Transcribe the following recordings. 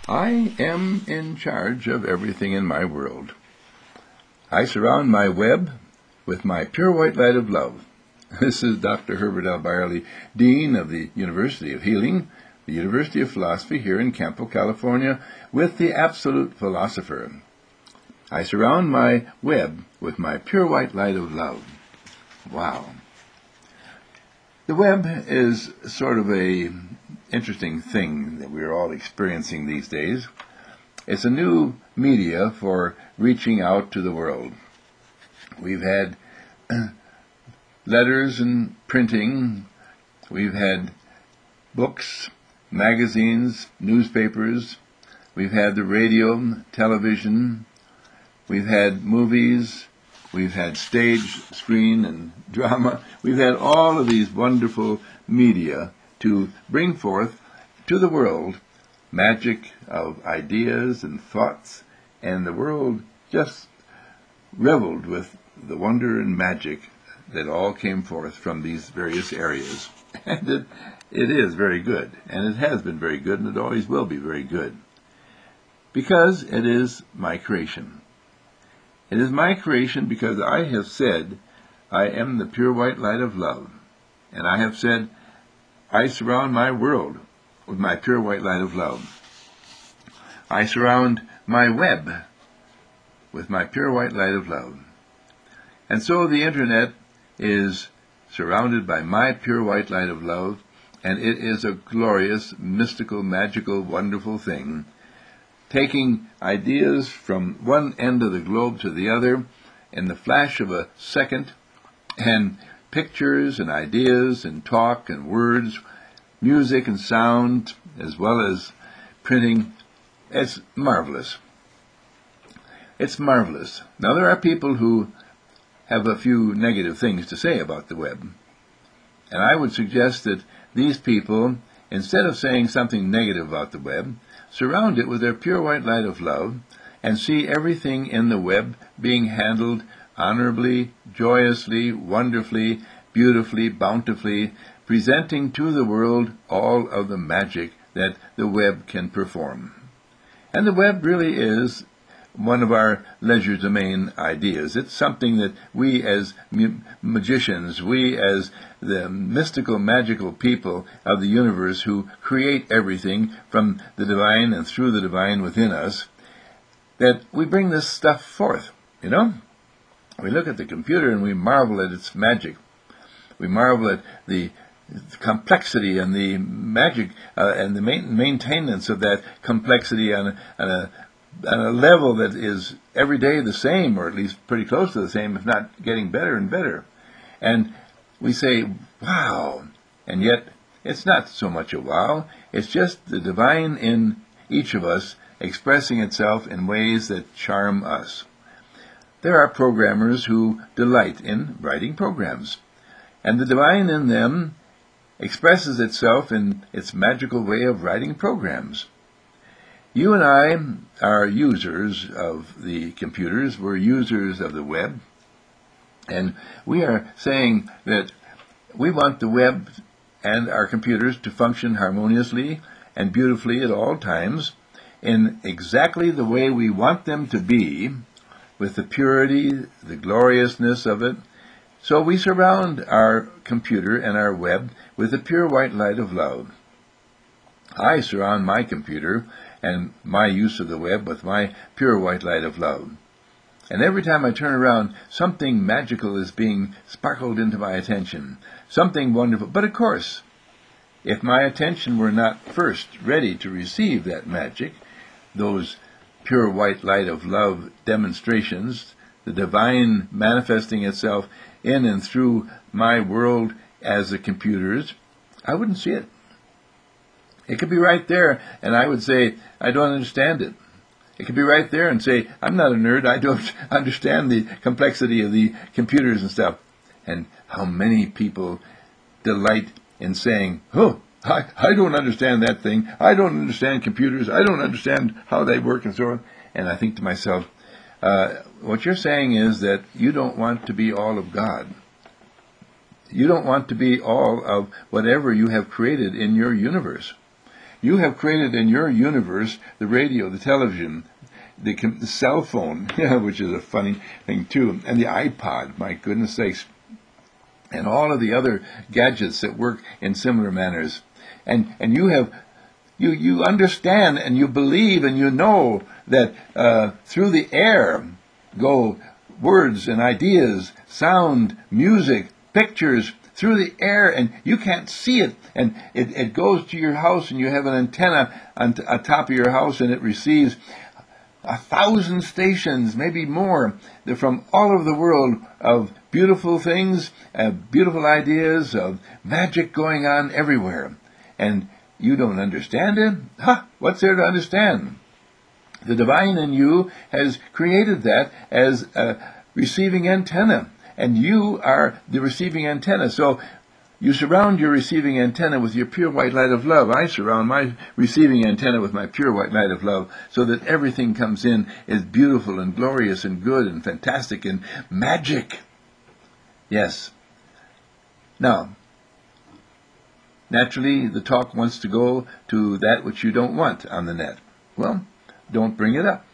I am in charge of everything in my world. I surround my web with my pure white light of love. This is Dr. Herbert L. Byerly, Dean of the University of Healing, the University of Philosophy here in Campo, California, with the Absolute Philosopher. I surround my web with my pure white light of love. Wow. The web is sort of a interesting thing that we're all experiencing these days. It's a new media for reaching out to the world. We've had letters and printing. We've had books, magazines, newspapers. We've had the radio, television. We've had movies. We've had stage, screen, and drama. We've had all of these wonderful media to bring forth to the world magic of ideas and thoughts, and the world just reveled with the wonder and magic that all came forth from these various areas. And it is very good, and it has been very good, and it always will be very good, because it is my creation. It is my creation because I have said, I am the pure white light of love, and I have said, I surround my world with my pure white light of love. I surround my web with my pure white light of love. And so the internet is surrounded by my pure white light of love, and it is a glorious, mystical, magical, wonderful thing, taking ideas from one end of the globe to the other in the flash of a second, and pictures and ideas and talk and words, music and sound, as well as printing. It's marvelous. It's marvelous. Now, there are people who have a few negative things to say about the web. And I would suggest that these people, instead of saying something negative about the web, surround it with their pure white light of love and see everything in the web being handled honorably, joyously, wonderfully, beautifully, bountifully, presenting to the world all of the magic that the web can perform. And the web really is one of our legerdemain ideas. It's something that we as magicians, we as the mystical, magical people of the universe who create everything from the divine and through the divine within us, that we bring this stuff forth, you know? We look at the computer and we marvel at its magic. We marvel at the complexity and the magic and the maintenance of that complexity on a level that is every day the same, or at least pretty close to the same, if not getting better and better. And we say, wow, and yet it's not so much a wow. It's just the divine in each of us expressing itself in ways that charm us. There are programmers who delight in writing programs, and the divine in them expresses itself in its magical way of writing programs. You and I are users of the computers, we're users of the web, and we are saying that we want the web and our computers to function harmoniously and beautifully at all times in exactly the way we want them to be, with the purity, the gloriousness of it. So we surround our computer and our web with the pure white light of love. I surround my computer and my use of the web with my pure white light of love. And every time I turn around, something magical is being sparkled into my attention, something wonderful. But of course, if my attention were not first ready to receive that magic, those pure white light of love demonstrations, the divine manifesting itself in and through my world as the computer's, I wouldn't see it. It could be right there, and I would say, I don't understand it. It could be right there and say, I'm not a nerd, I don't understand the complexity of the computers and stuff. And how many people delight in saying, oh, I don't understand that thing. I don't understand computers. I don't understand how they work and so on. And I think to myself, what you're saying is that you don't want to be all of God. You don't want to be all of whatever you have created in your universe. You have created in your universe the radio, the television, the cell phone, which is a funny thing too, and the iPod, my goodness sakes, and all of the other gadgets that work in similar manners. And you understand and you believe and you know that through the air go words and ideas, sound, music, pictures, through the air, and you can't see it, and it goes to your house, and you have an antenna on top of your house, and it receives 1,000 stations, maybe more, from all over the world, of beautiful things, beautiful ideas, of magic going on everywhere. And you don't understand it? What's there to understand? The divine in you has created that as a receiving antenna, and you are the receiving antenna. So you surround your receiving antenna with your pure white light of love. I surround my receiving antenna with my pure white light of love, so that everything comes in is beautiful and glorious and good and fantastic and magic. Yes. Now, naturally, the talk wants to go to that which you don't want on the net. Well, don't bring it up.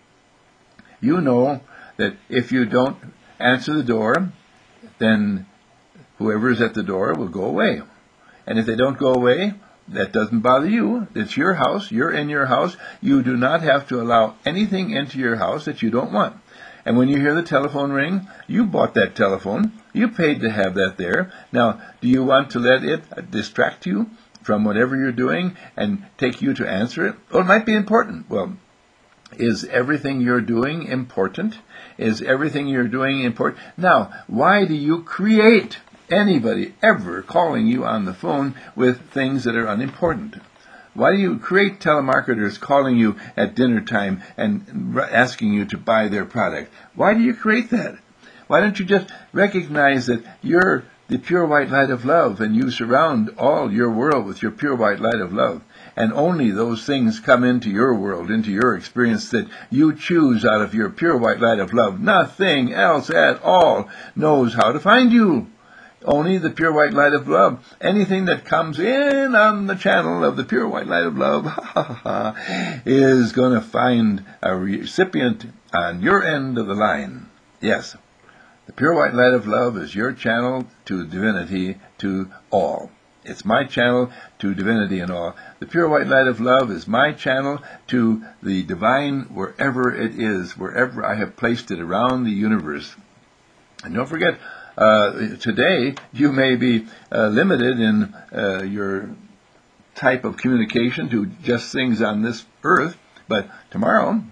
You know that if you don't answer the door, then whoever is at the door will go away. And if they don't go away, that doesn't bother you. It's your house. You're in your house. You do not have to allow anything into your house that you don't want. And when you hear the telephone ring, you bought that telephone. You paid to have that there. Now, do you want to let it distract you from whatever you're doing and take you to answer it? Well, it might be important. Well, is everything you're doing important? Is everything you're doing important? Now, why do you create anybody ever calling you on the phone with things that are unimportant? Why do you create telemarketers calling you at dinner time and asking you to buy their product? Why do you create that? Why don't you just recognize that you're the pure white light of love, and you surround all your world with your pure white light of love, and only those things come into your world, into your experience, that you choose out of your pure white light of love. Nothing else at all knows how to find you. Only the pure white light of love. Anything that comes in on the channel of the pure white light of love is going to find a recipient on your end of the line. Yes, the pure white light of love is your channel to divinity, to all. It's my channel to divinity and all. The pure white light of love is my channel to the divine wherever it is, wherever I have placed it around the universe. And don't forget, today you may be limited in your type of communication to just things on this earth, but tomorrow,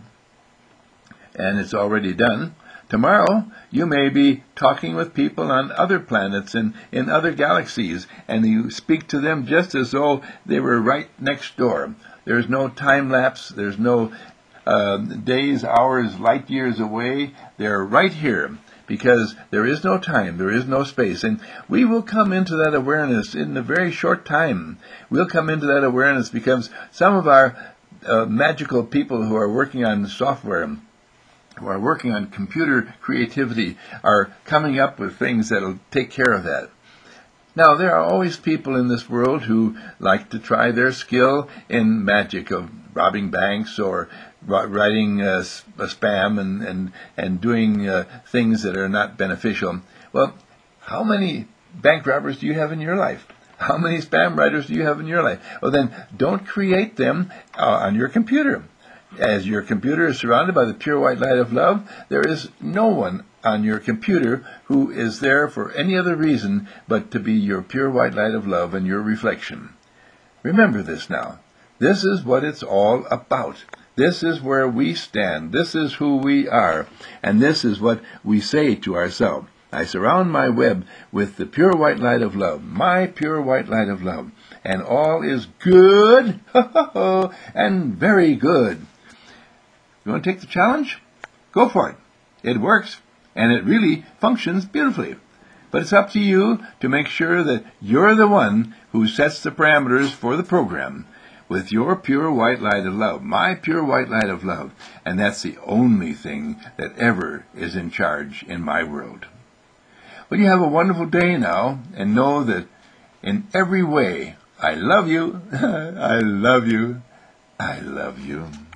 and it's already done, tomorrow you may be talking with people on other planets and in other galaxies, and you speak to them just as though they were right next door. There's no time lapse, there's no days, hours, light years away. They're right here, because there is no time, there is no space. And we will come into that awareness in a very short time. We'll come into that awareness because some of our magical people who are working on software, who are working on computer creativity, are coming up with things that will take care of that. Now, there are always people in this world who like to try their skill in magic, of robbing banks or writing a spam and doing things that are not beneficial. Well, how many bank robbers do you have in your life? How many spam writers do you have in your life? Well, then don't create them on your computer. As your computer is surrounded by the pure white light of love, there is no one on your computer who is there for any other reason but to be your pure white light of love and your reflection. Remember this now. This is what it's all about. This is where we stand. This is who we are. And this is what we say to ourselves. I surround my web with the pure white light of love, my pure white light of love, and all is good and very good. You want to take the challenge? Go for it. It works, and it really functions beautifully. But it's up to you to make sure that you're the one who sets the parameters for the program with your pure white light of love, my pure white light of love. And that's the only thing that ever is in charge in my world. Well, you have a wonderful day now, and know that in every way I love you. I love you. I love you.